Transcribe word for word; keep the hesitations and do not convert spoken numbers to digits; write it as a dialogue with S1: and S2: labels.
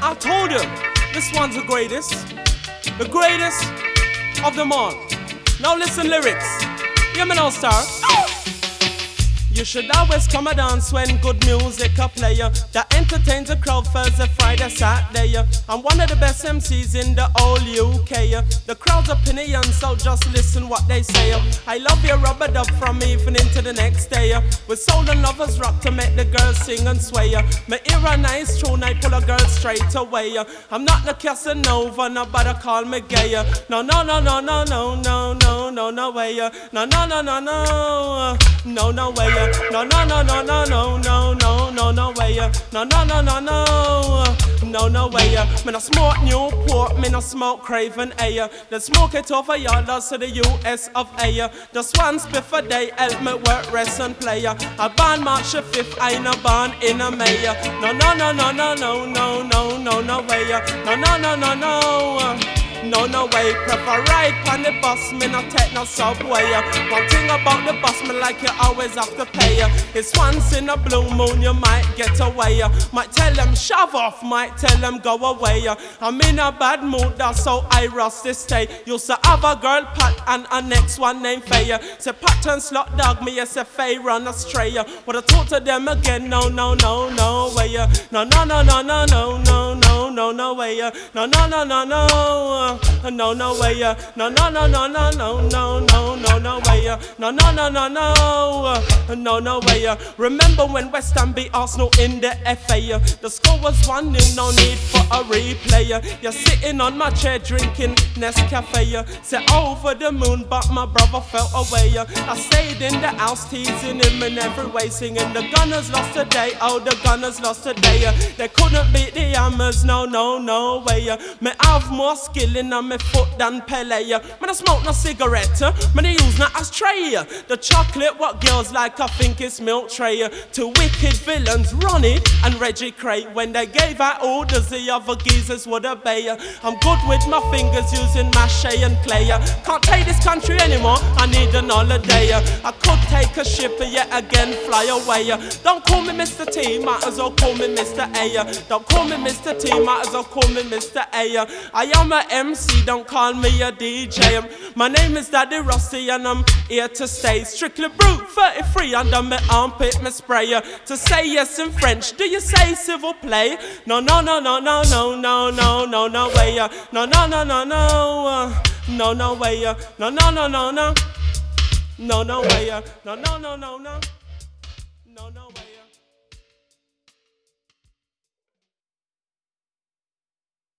S1: I told you, this one's the greatest. The greatest of them all. Now listen lyrics. Hear me now, star. You should always come and dance when good music a play that entertains the crowd Thursday, Friday, Saturday. I'm one of the best M Cs in the whole U K. The crowd's opinion, so just listen what they say. I love your rubber dub from evening to the next day. With soul and lovers rock to make the girls sing and sway. Me hear a nice tune, I pull a girl straight away. I'm not no Casanova, nobody call me gay. No, no, no, no, no, no, no, no, no, no way. No, no, no, no, no, no, no way. No, no, no, no, no, no, no, no, no, no way. No, no, no, no, no, no, no way. Me no smoke Newport, me no smoke Craven A. They smoke it over yarders to the U S of A. Just one spiff a day help me work, rest and play. I born March the fifth, I no born in a May. No, no, no, no, no, no, no, no, no, no way. No, no, no, no, no. No, no way, prefer ride on the bus, me not take no subway. One thing about the bus, me like you always have to pay. It's once in a blue moon, you might get away. Might tell them shove off, might tell them go away. I'm in a bad mood, that's how I rusty stay. Used to have a girl Pat and a next one named Faye. Say Pat and Slot Dog, me yes a Faye run astray. But I talk to them again, no, no, no, no way. No, no, no, no, no, no, no, no, no, no way. No, no, no, no, no. No, no way, no, no, no, no, no, no, no, no, no, no way, no, no, no, no, no, no, no way. Remember when West Ham beat Arsenal in the F A? The score was one nil, no need for a replay. You're sitting on my chair drinking Nescafe. Say over the moon, but my brother fell away. I stayed in the house teasing him in every way, singing the Gunners lost today, oh the Gunners lost today. They couldn't beat the Hammers, no, no, no way. Me have more skill in on my foot than Pele. Man, I smoke no cigarette, man, I use no ashtray. The chocolate what girls like, I think it's milk tray. Two wicked villains, Ronnie and Reggie Cray. When they gave out orders, the other geezers would obey. I'm good with my fingers using mache and clay. Can't take this country anymore, I need an holiday. I could take a ship and yet again fly away. Don't call me Mister T, might as well call me Mister A. Don't call me Mister T, might as well call me Mister A. I am a M C, don't call me a D J. My name is Daddy Rusty and I'm here to stay. Strictly Brute thirty-three under my armpit, me sprayer. To say yes in French, do you say civil play? No, no, no, no, no, no, no, no, no, no way. No, no, no, no, no, no, no way. No, no, no, no, no, no, no way. No, no, no, no, no, no, no.